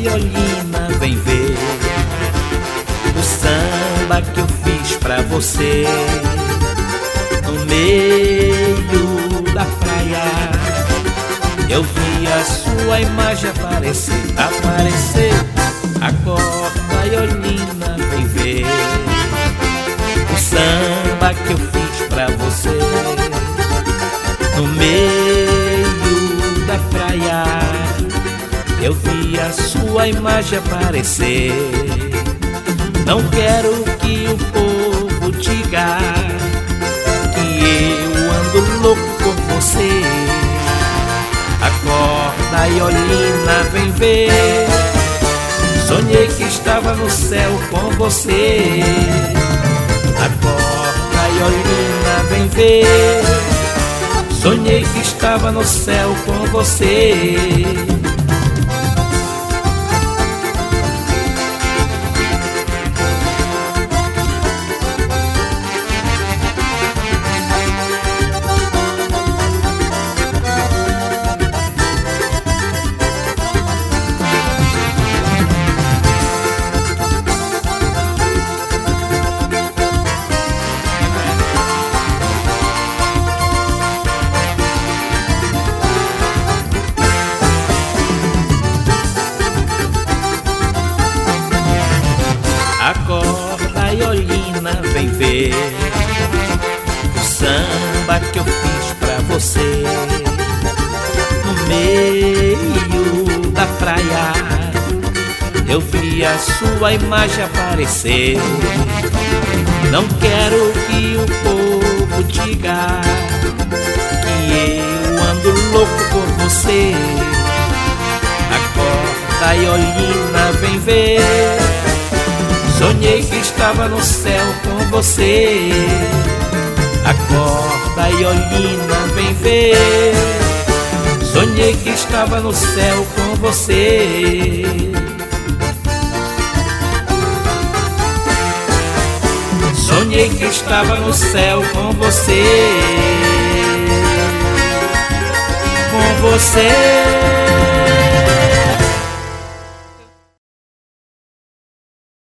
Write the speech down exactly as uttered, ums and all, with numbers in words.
Iolina, vem ver o samba que eu fiz pra você no meio da praia. Eu vi a sua imagem aparecer, aparecer. Acorda, Iolina, vem ver o samba que eu fiz pra você no meio da praia. Eu vi a sua imagem aparecer. Não quero que o povo diga que eu ando louco por você. Acorda, Iolina, vem ver. Sonhei que estava no céu com você. Acorda, Iolina, vem ver. Sonhei que estava no céu com você. Acorda, Iolina, vem ver o samba que eu fiz pra você no meio da praia. Eu vi a sua imagem aparecer. Não quero que o povo diga que eu ando louco por você. Acorda, Iolina, vem ver. Sonhei que estava no céu com você. Acorda, Iolina, vem ver. Sonhei que estava no céu com você. Sonhei que estava no céu com você. Com você.